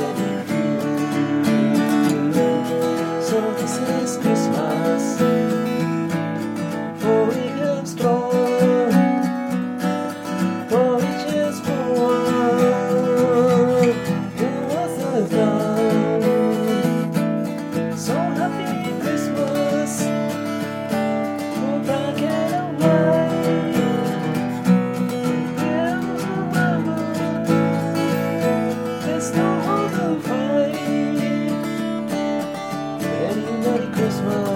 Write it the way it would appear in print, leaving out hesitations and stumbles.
with you. So this is Christmas, for we have strong, for each is one, who was the dawn. So happy Christmas, for black and white. Yeah, mama, there's no other fight. Merry Christmas.